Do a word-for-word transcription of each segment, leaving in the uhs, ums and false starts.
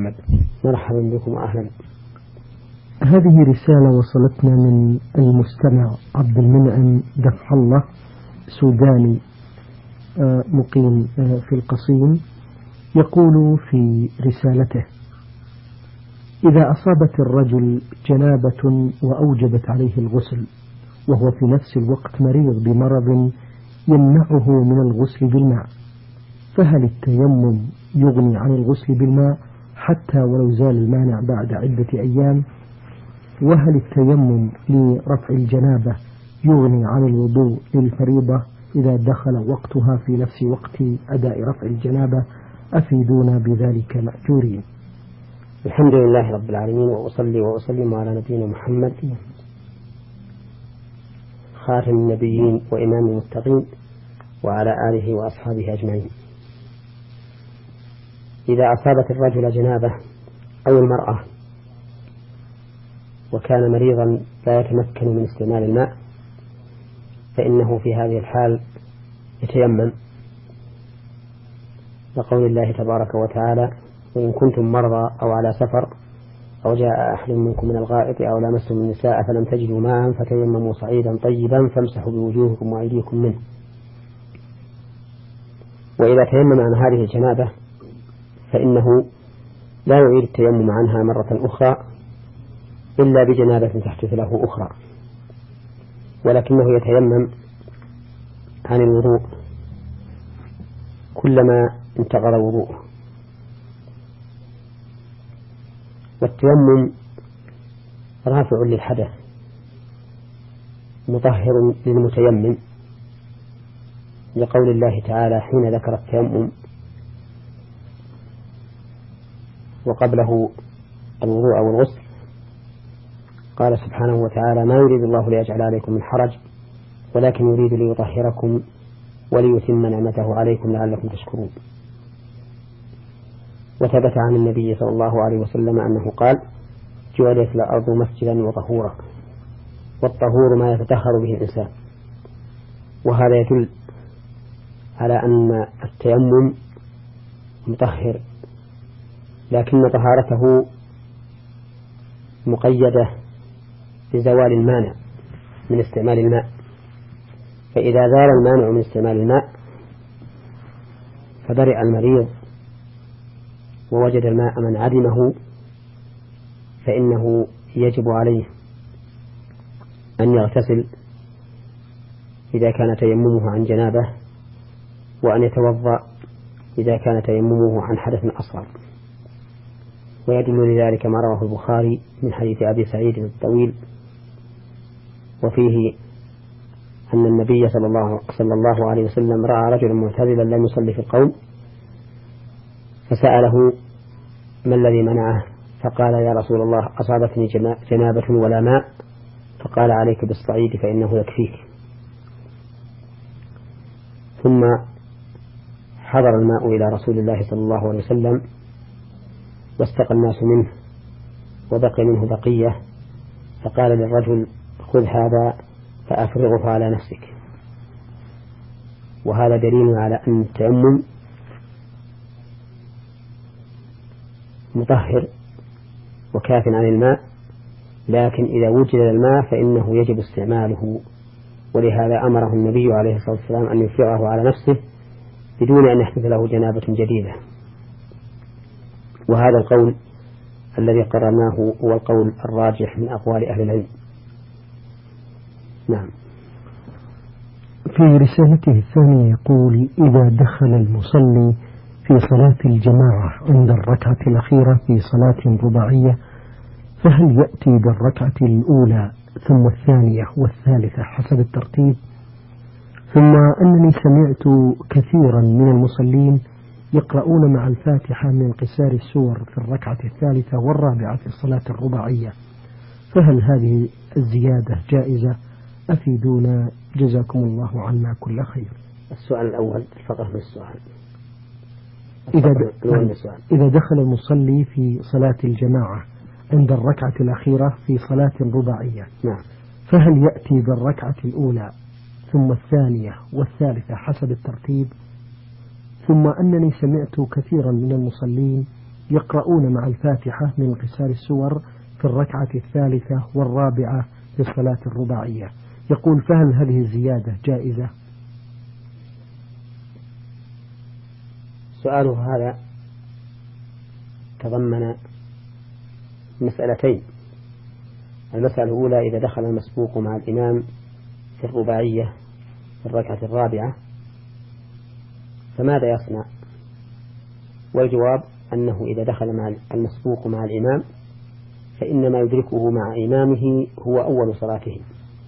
محمد. مرحبا بكم وأهلا. هذه رسالة وصلتنا من المستمع عبد المنعم دفع الله، سوداني مقيم في القصيم، يقول في رسالته: إذا أصابت الرجل جنابة وأوجبت عليه الغسل وهو في نفس الوقت مريض بمرض يمنعه من الغسل بالماء، فهل التيمم يغني عن الغسل بالماء حتى ولو زال المانع بعد عدة أيام؟ وهل التيمم لرفع الجنابة يغني عن الوضوء للفريضة إذا دخل وقتها في نفس وقت أداء رفع الجنابة؟ أفيدونا بذلك مأجورين. الحمد لله رب العالمين، وأصلي وأسلم على نبينا محمد خاتم النبيين وإمام المتقين وعلى آله وأصحابه أجمعين. إذا أصابت الرجل جنابة أو المرأة وكان مريضا لا يتمكن من استعمال الماء، فإنه في هذه الحال يتيمم، لقول الله تبارك وتعالى: وإن كنتم مرضى أو على سفر أو جاء أحد منكم من الغائط أو لامستم النساء فلم تجدوا ماء فتيمموا صعيدا طيبا فامسحوا بوجوهكم وأيديكم منه. وإذا تيمم عن هذه الجنابة فإنه لا يعيد التيمم عنها مرة أخرى إلا بجنابة تحدث له أخرى، ولكنه يتيمم عن الوضوء كلما انتقض وضوءه. والتيمم رافع للحدث مطهر للمتيمم، لقول الله تعالى حين ذكر التيمم وقبله الوضوء والغسل قال سبحانه وتعالى: ما يريد الله ليجعل عليكم من حرج ولكن يريد ليطهركم وليتم نعمته عليكم لعلكم تشكرون. وثبت عن النبي صلى الله عليه وسلم أنه قال: جعلت الأرض مسجدا وطهورا، والطهور ما يتطهر به الإنسان. وهذا يدل على أن التيمم مطهر، لكن طهارته مقيدة بزوال المانع من استعمال الماء، فإذا زال المانع من استعمال الماء فبرئ المريض ووجد الماء من عدمه فإنه يجب عليه أن يغتسل إذا كان تيممه عن جنابه، وأن يتوضأ إذا كان تيممه عن حدث أصغر. ويدل لذلك ما رواه البخاري من حديث أبي سعيد الطويل، وفيه أن النبي صلى الله, صلى الله عليه وسلم رأى رجلا معتزلا لم يصلي في القوم فسأله: ما الذي منعه؟ فقال: يا رسول الله أصابتني جنابة ولا ماء. فقال: عليك بالصعيد فإنه يكفيك. ثم حضر الماء إلى رسول الله صلى الله عليه وسلم واستقى الناس منه وبقي منه بقية، فقال للرجل: خذ هذا فأفرغه على نفسك. وهذا دليل على أن التيمم مطهر وكاف عن الماء، لكن إذا وجد الماء فإنه يجب استعماله، ولهذا أمره النبي عليه الصلاة والسلام أن يفرغه على نفسه بدون أن يحدث له جنابة جديدة. وهذا القول الذي قررناه هو القول الراجح من أقوال أهل العلم. نعم. في رسالته الثانية يقول: إذا دخل المصلي في صلاة الجماعة عند الركعة الأخيرة في صلاة رباعية، فهل يأتي بالركعة الأولى ثم الثانية والثالثة حسب الترتيب؟ ثم أنني سمعت كثيرا من المصلين يقرؤون مع الفاتحة من قصار السور في الركعة الثالثة والرابعة في الصلاة الرباعية، فهل هذه الزيادة جائزة؟ أفيدونا جزاكم الله عنا كل خير. السؤال الأول الفقه من السؤال. إذا, إذا دخل المصلي في صلاة الجماعة عند الركعة الأخيرة في صلاة رباعية، نعم، فهل يأتي بالركعة الأولى ثم الثانية والثالثة حسب الترتيب؟ ثم أنني سمعت كثيرا من المصلين يقرؤون مع الفاتحة من قصار السور في الركعة الثالثة والرابعة للصلاة الرباعية. يقول فهل هذه الزيادة جائزة؟ سؤاله هذا تضمن مسألتين. المسألة الأولى: إذا دخل المسبوق مع الإمام في الرباعية في الركعة الرابعة فماذا يصنع؟ والجواب أنه إذا دخل مع المسبوق مع الإمام فإنما يدركه مع إمامه هو أول صلاته،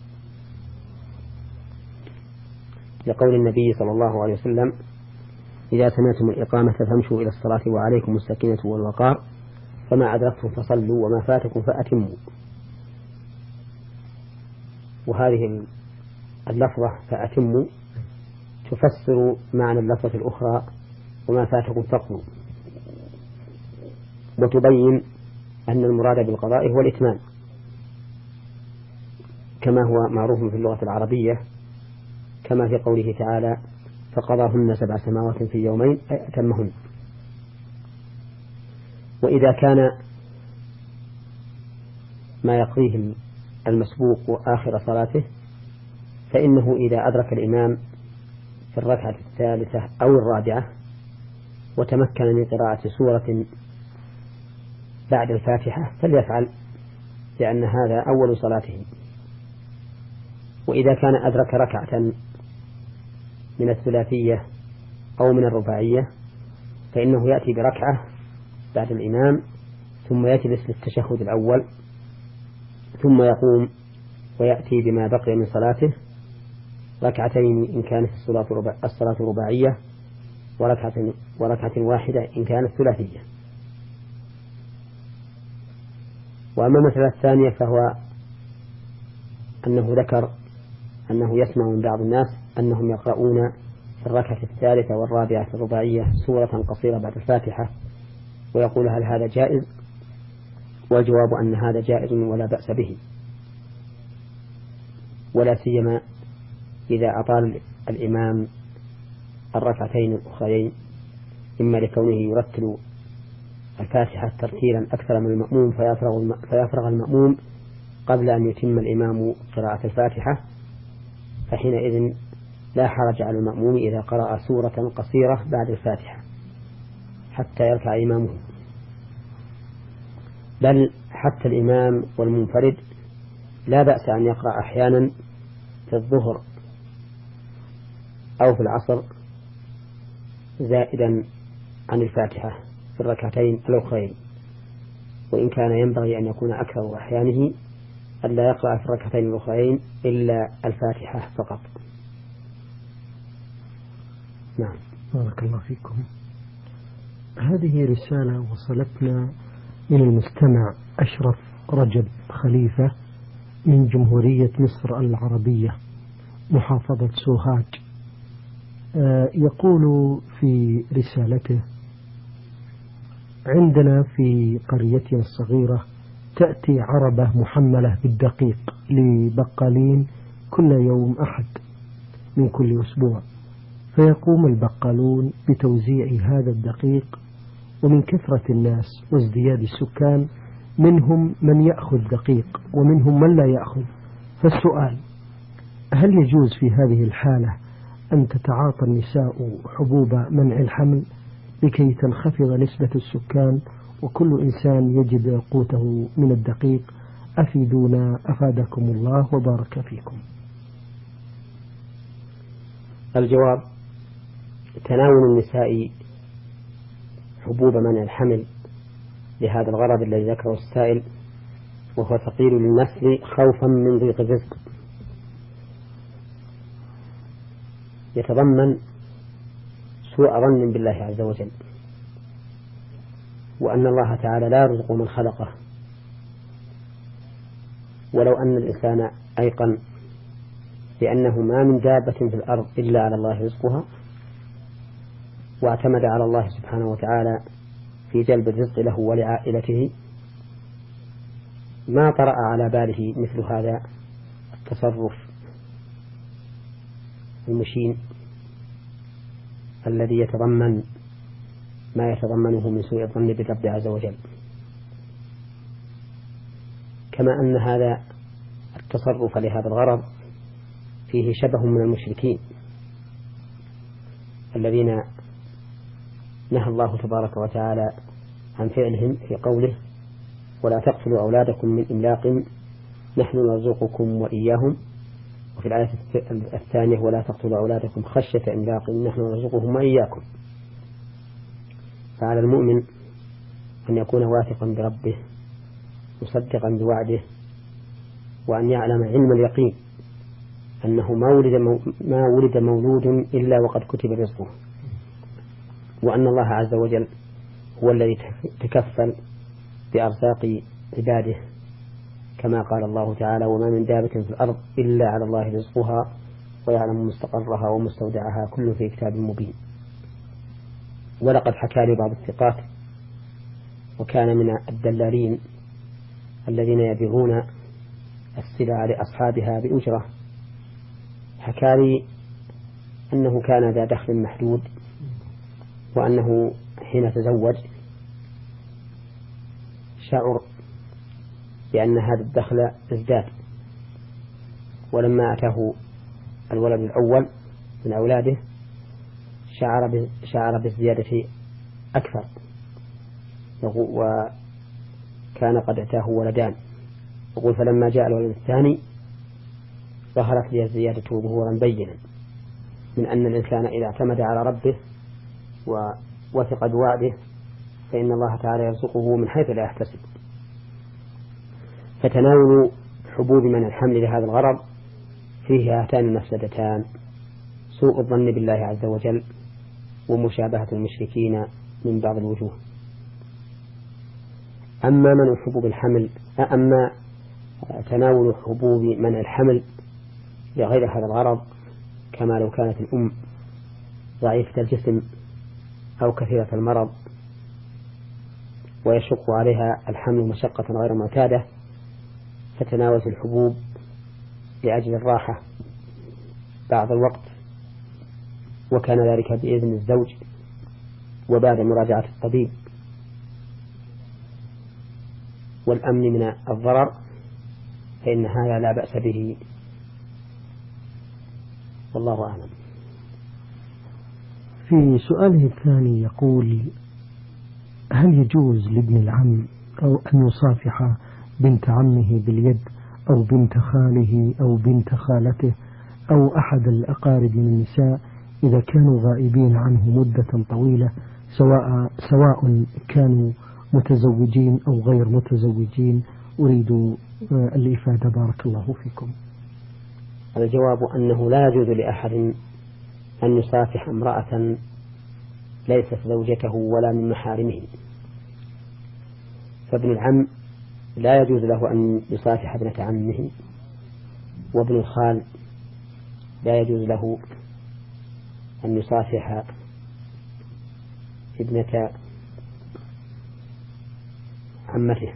لقول النبي صلى الله عليه وسلم: إذا سمعتم الإقامة فامشوا إلى الصلاة وعليكم السكينة والوقار، فما أدركتم فصلوا وما فاتكم فأتموا. وهذه اللفظة فأتموا تفسر معنى اللفظة الأخرى: وما فاتكم فقضوا، وتبين أن المراد بالقضاء هو الإتمام، كما هو معروف في اللغة العربية، كما في قوله تعالى: فقضاهن سبع سماوات في يومين أي أتمهن. وإذا كان ما يقضيه المسبوق آخر صلاته فإنه إذا أدرك الإمام في الركعة الثالثة أو الرابعة وتمكن من قراءة سورة بعد الفاتحة فليفعل، لأن هذا أول صلاته. وإذا كان أدرك ركعة من الثلاثية أو من الرباعية فإنه يأتي بركعة بعد الإمام ثم يجلس للتشهد الأول ثم يقوم ويأتي بما بقي من صلاته ركعتين إن كانت الصلاة رباعية وركعة, وركعة واحدة إن كانت ثلاثية. وأما المسألة الثانية فهو أنه ذكر أنه يسمع من بعض الناس أنهم يقرؤون في الركعة الثالثة والرابعة في الرباعية سورة قصيرة بعد الفاتحة، ويقول: هل هذا جائز؟ والجواب أن هذا جائز ولا بأس به، ولا سيما إذا أطال الإمام الركعتين الأخرين، إما لكونه يرتل الفاتحة ترتيلا أكثر من المأموم فيفرغ, فيفرغ المأموم قبل أن يتم الإمام قراءة الفاتحة، فحينئذ لا حرج على المأموم إذا قرأ سورة قصيرة بعد الفاتحة حتى يركع إمامه. بل حتى الإمام والمنفرد لا بأس أن يقرأ أحيانا في الظهر أو في العصر زائدا عن الفاتحة في الركعتين الأخرين، وإن كان ينبغي أن يكون أكثر أحيانه ألا يقرأ في الركعتين الأخرين إلا الفاتحة فقط. نعم. بارك الله فيكم. هذه رسالة وصلتنا من المستمع أشرف رجب خليفة من جمهورية مصر العربية محافظة سوهاج. يقول في رسالته: عندنا في قريتنا الصغيرة تأتي عربة محملة بالدقيق لبقالين كل يوم أحد من كل أسبوع، فيقوم البقالون بتوزيع هذا الدقيق، ومن كثرة الناس وازدياد السكان منهم من يأخذ دقيق ومنهم من لا يأخذ. فالسؤال: هل يجوز في هذه الحالة أن تتعاطى النساء حبوب منع الحمل لكي تنخفض نسبة السكان وكل إنسان يجد قوته من الدقيق؟ أفيدونا أفادكم الله وبارك فيكم. الجواب: تناول النساء حبوب منع الحمل لهذا الغرض الذي ذكره السائل، وهو ثقيل للنسل خوفا من ضيق الرزق، يتضمن سوء ظن بالله عز وجل، وأن الله تعالى لا يرزق من خلقه. ولو أن الإنسان أيقن بأنه ما من دابة في الأرض إلا على الله رزقها واعتمد على الله سبحانه وتعالى في جلب الرزق له ولعائلته ما طرأ على باله مثل هذا التصرف المشين الذي يتضمن ما يتضمنه من سوء الظن بالرب عز وجل. كما أن هذا التصرف لهذا الغرض فيه شبه من المشركين الذين نهى الله تبارك وتعالى عن فعلهم في قوله ولا تقتلوا أولادكم من إملاق نحن نرزقكم وإياهم، وفي الآية الثانية ولا تقتلوا أولادكم خشية إملاق نحن نرزقهم وإياكم. فعلى المؤمن أن يكون واثقا بربه مصدقا بوعده، وأن يعلم علم اليقين أنه ما ولد, مو ما ولد مولود إلا وقد كتب رزقه، وأن الله عز وجل هو الذي تكفل بأرزاق عباده، كما قال الله تعالى وما من دابة في الأرض إلا على الله رزقها ويعلم مستقرها ومستودعها كل في كتاب مبين. ولقد حكى لي بعض الثقات وكان من الدلالين الذين يبيعون السلع لأصحابها بأجرة، حكى لي أنه كان ذا دخل محدود، وأنه حين تزوج شعر بأن هذا الدخل ازداد، ولما أتاه الولد الأول من أولاده شعر شعر بالزيادة أكثر، وكان قد أتاه ولدان. يقول فلما جاء الولد الثاني ظهرت لي الزيادة ظهورا بينا من أن الإنسان إذا اعتمد على ربه ووثق بوعده فإن الله تعالى يرزقه من حيث لا يحتسب. فتناول حبوب من الحمل لهذا الغرض فيه هاتان المفسدتان: سوء الظن بالله عز وجل ومشابهة المشركين من بعض الوجوه. أما من حبوب الحمل أما تناول حبوب منع الحمل لغير هذا الغرض، كما لو كانت الأم ضعيفة الجسم أو كثيرة المرض ويشق عليها الحمل مشقة غير معتادة، فتناولت الحبوب لأجل الراحة بعض الوقت، وكان ذلك بإذن الزوج وبعد مراجعة الطبيب والأمن من الضرر، فإن هذا لا بأس به، والله أعلم. في سؤاله الثاني يقول: هل يجوز لابن العم أو أن يصافح بنت عمه باليد أو بنت خاله أو بنت خالته أو أحد الأقارب من النساء إذا كانوا غائبين عنه مدة طويلة، سواء سواء كانوا متزوجين أو غير متزوجين؟ أريد الإفادة بارك الله فيكم. الجواب أنه لا يجوز لأحد أن يصافح امرأة ليست زوجته ولا من محارمه، فابن العم لا يجوز له أن يصافح ابنة عمه، وابن الخال لا يجوز له أن يصافح ابنة عمته،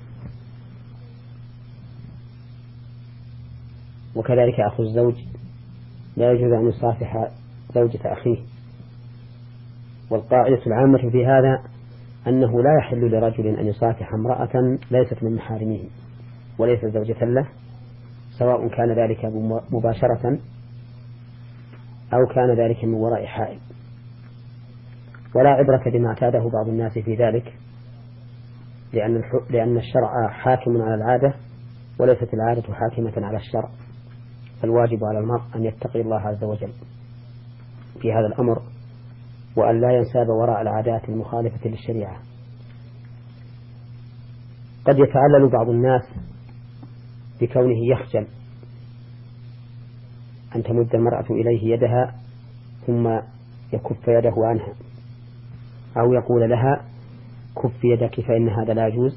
وكذلك أخو الزوج لا يجوز أن يصافح زوجة أخيه. والقاعدة العامة في هذا أنه لا يحل لرجل أن يصافح امرأة ليست من محارمه وليست زوجة له، سواء كان ذلك مباشرة أو كان ذلك من وراء حائل. ولا عبرة بما اعتاده بعض الناس في ذلك، لأن لأن الشرع حاكم على العادة وليست العادة حاكمة على الشرع، فالواجب على المرء أن يتقي الله عز وجل في هذا الأمر، وأن لا ينساب وراء العادات المخالفة للشريعة. قد يتعلل بعض الناس بكونه يخجل أن تمد المرأة إليه يدها ثم يكف يده عنها، أو يقول لها كف يدك فإن هذا لا يجوز.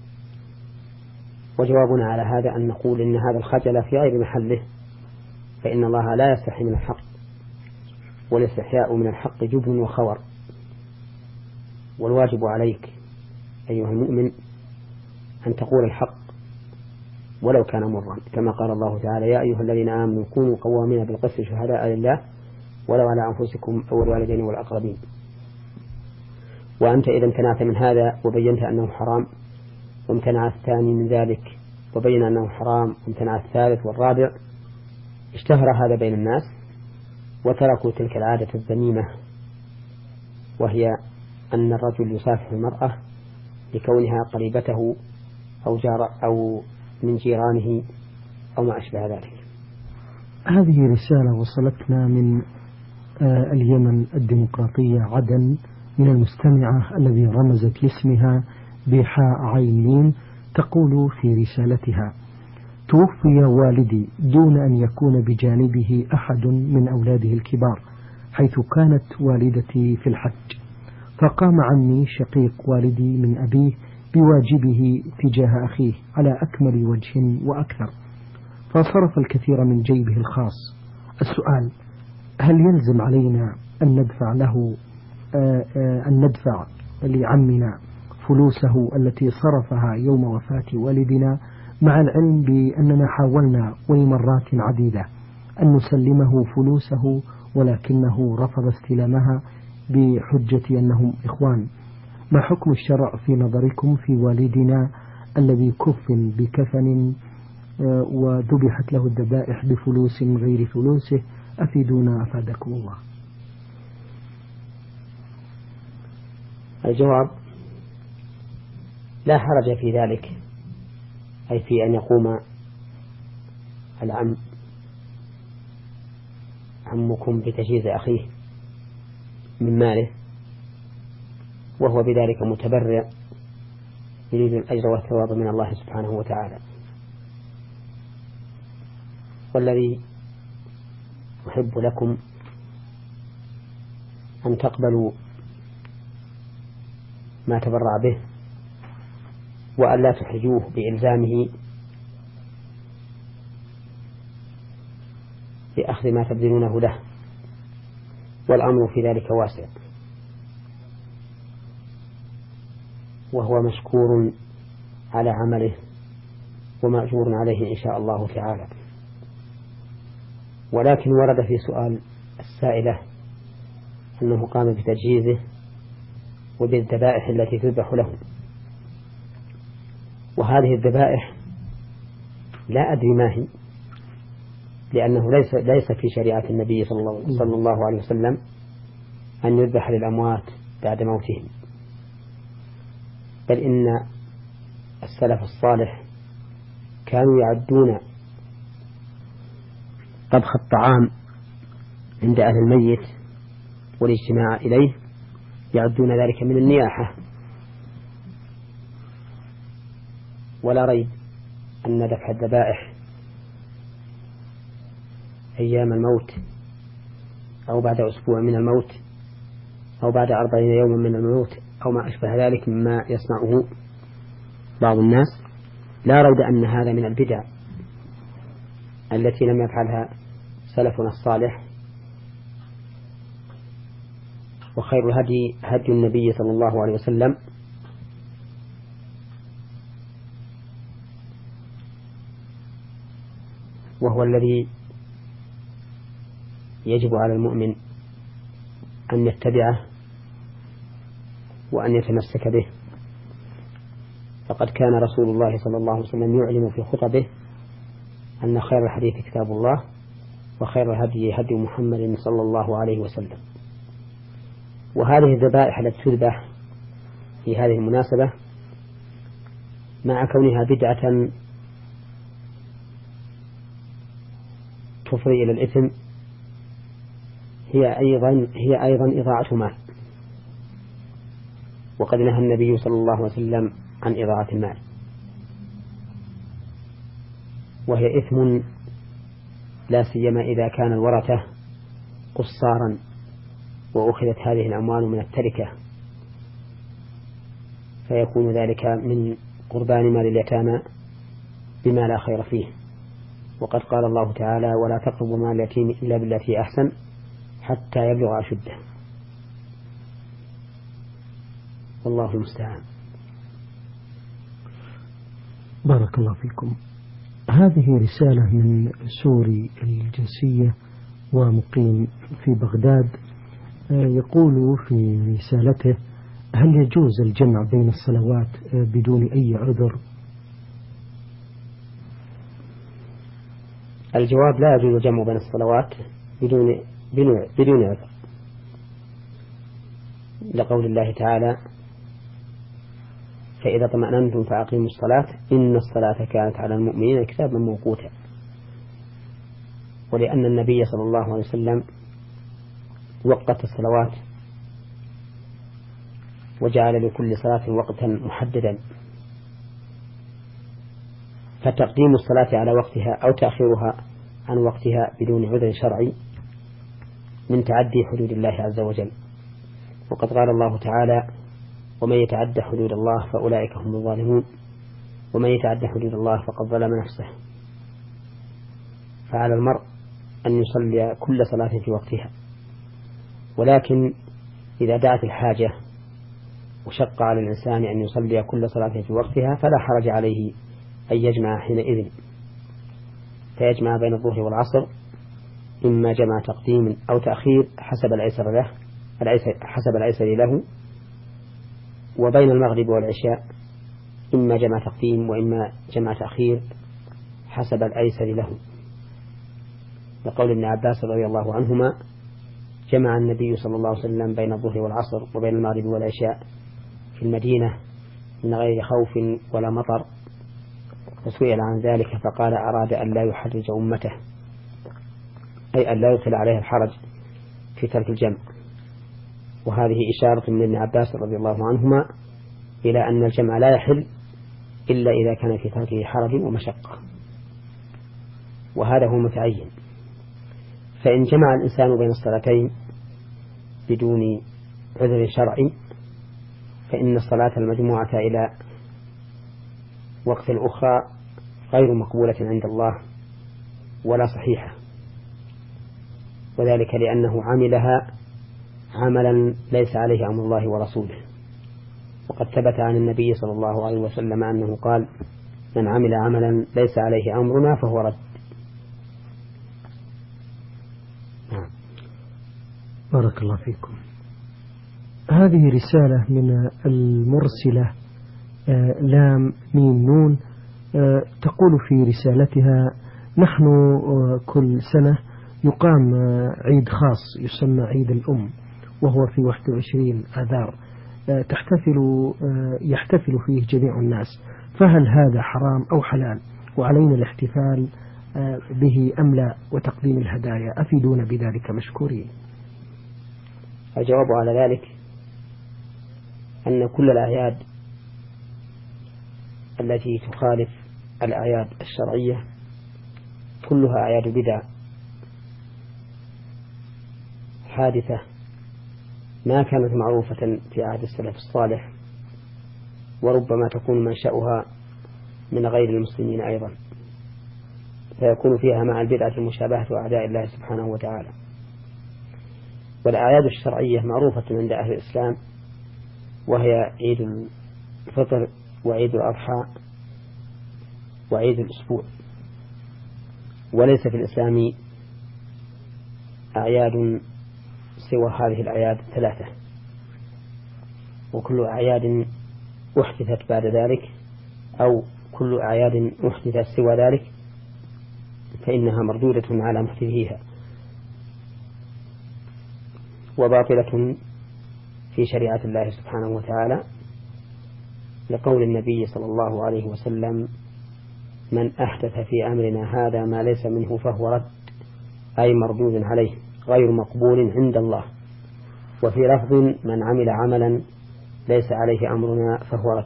وجوابنا على هذا أن نقول إن هذا الخجل في غير محله، فإن الله لا يستحي من الحق، والاستحياء من الحق جبن وخور. والواجب عليك أيها المؤمن أن تقول الحق ولو كان مرا، كما قال الله تعالى: يا أيها الذين آمنوا كونوا قوامين بالقسط شهداء لله ولو على أنفسكم أو الوالدين والأقربين. وأنت إذا امتنعت من هذا وبينت أنه حرام، وامتنع الثاني من ذلك وبين أنه حرام، وامتنع الثالث والرابع، اشتهر هذا بين الناس وتركوا تلك العادة الذميمة، وهي أن الرجل يصافح المرأة لكونها قريبته أو جار أو من جيرانه أو ما أشبه ذلك. هذه رسالة وصلتنا من اليمن الديمقراطية عدن من المستمعة الذي رمزت لاسمها بحاء عين ميم، تقول في رسالتها: توفي والدي دون أن يكون بجانبه أحد من أولاده الكبار، حيث كانت والدتي في الحج، فقام عني شقيق والدي من أبيه بواجبه تجاه أخيه على أكمل وجه وأكثر، فصرف الكثير من جيبه الخاص. السؤال: هل يلزم علينا أن ندفع له آآ آآ أن ندفع لعمنا فلوسه التي صرفها يوم وفاة والدنا، مع العلم بأننا حاولنا ولمرات عديدة أن نسلمه فلوسه ولكنه رفض استلامها بحجة أنهم إخوان؟ ما حكم الشرع في نظركم في والدنا الذي كفن بكفن وذبحت له الذبائح بفلوس غير فلوسه؟ أفيدونا أفادكم الله. الجواب: لا حرج في ذلك، أي في أن يقوم العم عمكم بتجهيز أخيه من ماله وهو بذلك متبرع يريد الأجر والثواب من الله سبحانه وتعالى. والذي أحب لكم أن تقبلوا ما تبرع به، وأن لا تحرجوه بإلزامه بأخذ ما تبذلونه له، والأمر في ذلك واسع، وهو مشكور على عمله ومأجور عليه إن شاء الله تعالى. ولكن ورد في سؤال السائلة أنه قام بتجهيزه وبالذبائح التي تذبح له، وهذه الذبائح لا أدري ما هي، لأنه ليس ليس في شريعة النبي صلى الله عليه وسلم أن يذبح للأموات بعد موتهم، بل إن السلف الصالح كانوا يعدون طبخ الطعام عند أهل الميت والاجتماع إليه، يعدون ذلك من النياحة. ولا ريب أن ذبح الذبائح أيام الموت أو بعد أسبوع من الموت أو بعد أربعين يوما من الموت أو ما أشبه ذلك مما يصنعه بعض الناس، لا ريب أن هذا من البدع التي لم يفعلها سلفنا الصالح. وخير الهدي هدي النبي صلى الله عليه وسلم، وهو الذي يجب على المؤمن أن يتبعه وأن يتمسك به. فقد كان رسول الله صلى الله عليه وسلم يعلن في خطبه أن خير الحديث كتاب الله وخير الهدي هدي محمد صلى الله عليه وسلم. وهذه الذبائح التي تذبح في هذه المناسبة مع كونها بدعة تفضي إلى الإثم هي أيضا هي أيضا إضاعة مال، وقد نهى النبي صلى الله عليه وسلم عن إضاعة المال، وهي إثم لا سيما إذا كان الورثة قصارا وأخذت هذه الأموال من التركة، فيكون ذلك من قربان مال اليتامى بما لا خير فيه. وقد قال الله تعالى: ولا تقربوا مال اليتيم إلا بالتي أحسن حتى يبلغ أشده. والله المستعان. بارك الله فيكم. هذه رسالة من سوري الجنسية ومقيم في بغداد، يقول في رسالته: هل يجوز الجمع بين الصلوات بدون أي عذر؟ الجواب: لا يجوز الجمع بين الصلوات بدون بدون عذر، لقول الله تعالى: فإذا طمأننتم فأقيموا الصلاة إن الصلاة كانت على المؤمنين كتابا موقوتا. ولأن النبي صلى الله عليه وسلم وقت الصلوات وجعل لكل صلاة وقتا محددا، فتقديم الصلاة على وقتها أو تأخيرها عن وقتها بدون عذر شرعي من تعدي حدود الله عز وجل. وقد قال الله تعالى: ومن يتعد حدود الله فأولئك هم الظالمون، ومن يتعد حدود الله فقد ظلم نفسه. فعلى المرء أن يصلي كل صلاة في وقتها، ولكن إذا دعت الحاجة وشق على الإنسان أن يصلي كل صلاة في وقتها فلا حرج عليه أن يجمع حينئذ، فيجمع بين الظهر والعصر، إما جمع تقديم أو تأخير حسب الأيسر له حسب الأيسر له، وبين المغرب والعشاء إما جمع تقديم وإما جمع تأخير حسب الأيسر له، لقول ابن عباس رضي الله عنهما: جمع النبي صلى الله عليه وسلم بين الظهر والعصر وبين المغرب والعشاء في المدينة من غير خوف ولا مطر، فسئل عن ذلك فقال: أراد أن لا يحرج أمته، أي أن لا يدخل عليه الحرج في ترك الجمع. وهذه إشارة من ابن عباس رضي الله عنهما إلى أن الجمع لا يحل إلا إذا كان في تركه حرج ومشقة، وهذا هو متعين. فإن جمع الإنسان بين الصلاتين بدون عذر شرعي فإن الصلاة المجموعة إلى وقت الأخرى غير مقبولة عند الله ولا صحيحة، وذلك لأنه عملها عملا ليس عليه أمر الله ورسوله. وقد ثبت عن النبي صلى الله عليه وسلم أنه قال: من عمل عملا ليس عليه أمرنا فهو رد. بارك الله فيكم. هذه رسالة من المرسلة لام ميم نون، تقول في رسالتها: نحن كل سنة يقام عيد خاص يسمى عيد الأم، وهو في واحد وعشرين آذار، تحتفل يحتفل فيه جميع الناس، فهل هذا حرام أو حلال؟ وعلينا الاحتفال به أم لا؟ وتقديم الهدايا، أفيدونا بذلك مشكورين. الجواب على ذلك أن كل الأعياد التي تخالف الأعياد الشرعية كلها أعياد بدع حادثة ما كانت معروفة في عهد السلف الصالح، وربما تكون منشأها من غير المسلمين أيضا، فيكون فيها مع البدعة المشابهة أعداء الله سبحانه وتعالى. والأعياد الشرعية معروفة عند أهل الإسلام، وهي عيد الفطر وعيد الأضحى وعيد الأسبوع، وليس في الإسلام أعياد سوى هذه الأعياد الثلاثة، وكل أعياد أحدثت بعد ذلك أو كل أعياد أحدثت سوى ذلك فإنها مردودة على محدثيها وباطلة في شريعة الله سبحانه وتعالى، لقول النبي صلى الله عليه وسلم: من أحدث في أمرنا هذا ما ليس منه فهو رد، أي مردود عليه غير مقبول عند الله. وفي لفظ: من عمل عملا ليس عليه أمرنا فهو رد.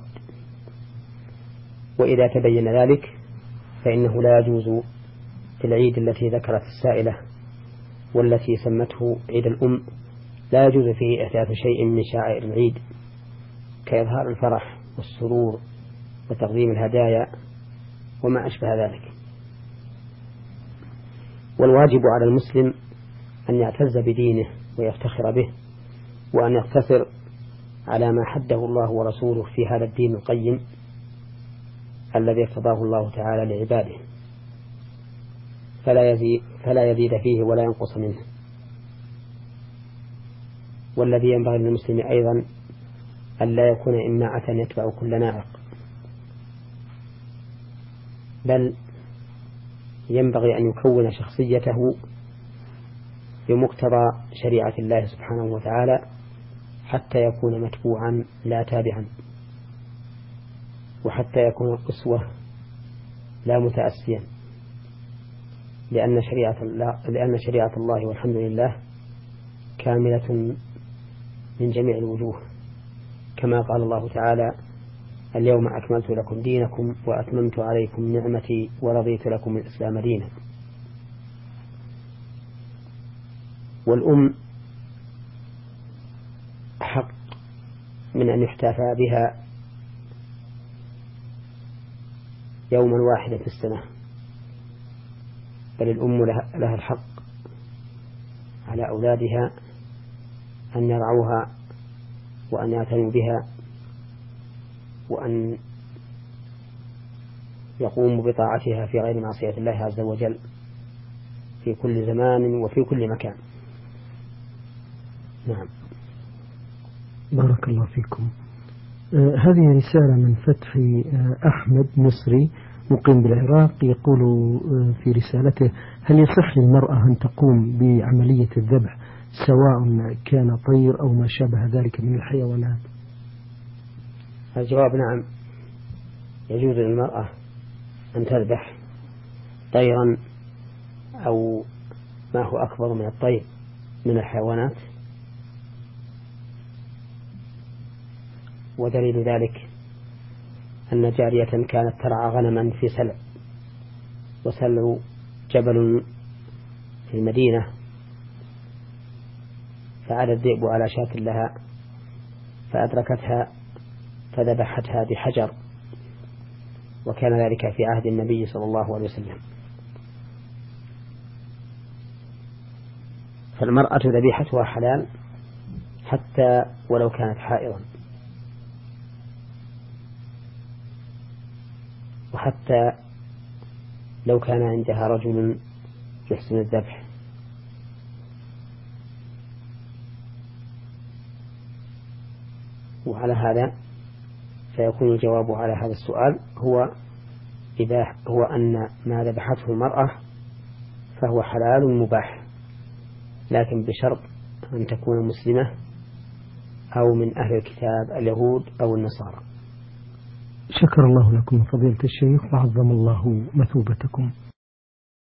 وإذا تبين ذلك فإنه لا يجوز في العيد التي ذكرت السائلة والتي سمته عيد الأم، لا يجوز فيه إحداث شيء من شعائر العيد كإظهار الفرح والسرور وتقديم الهدايا وما أشبه ذلك. والواجب على المسلم أن يعتز بدينه ويفتخر به، وأن يقتصر على ما حده الله ورسوله في هذا الدين القيم الذي ارتضاه الله تعالى لعباده، فلا يزيد, فلا يزيد فيه ولا ينقص منه. والذي ينبغي للمسلم أيضا ألا يكون إماعة يتبع كل ناعق، بل ينبغي أن يكون شخصيته بمقتضى شريعة الله سبحانه وتعالى حتى يكون متبوعا لا تابعا، وحتى يكون أسوة لا متأسيا، لأن شريعة الله, لأن شريعة الله والحمد لله كاملة من جميع الوجوه، كما قال الله تعالى: اليوم أكملت لكم دينكم وأتممت عليكم نعمتي ورضيت لكم الإسلام دينا. والأم حق من أن يحتفى بها يوما واحدا في السنة، بل الأم لها الحق على أولادها أن يرعوها وأن يعتنوا بها وأن يقوموا بطاعتها في غير معصية الله عز وجل في كل زمان وفي كل مكان. نعم. بارك الله فيكم. آه هذه رسالة من فتح آه أحمد مصري مقيم بالعراق، يقول آه في رسالته: هل يصح للمرأة أن تقوم بعملية الذبح سواء كان طير أو ما شابه ذلك من الحيوانات؟ الجواب نعم، يجوز للمرأة أن تذبح طيرا أو ما هو أكبر من الطير من الحيوانات، ودليل ذلك أن جارية كانت ترعى غنما في سلع، وسلع جبل في المدينة، فعاد الذئب على شاة لها فأدركتها فذبحتها بحجر، وكان ذلك في عهد النبي صلى الله عليه وسلم. فالمرأة ذبيحتها حلال حتى ولو كانت حائضا، وحتى لو كان عندها رجل يحسن الذبح. وعلى هذا فيكون الجواب على هذا السؤال هو إذا هو أن ما ذبحته المرأة فهو حلال مباح، لكن بشرط أن تكون مسلمة أو من أهل الكتاب اليهود أو النصارى. شكر الله لكم فضيلة الشيخ وعظم الله مثوبتكم.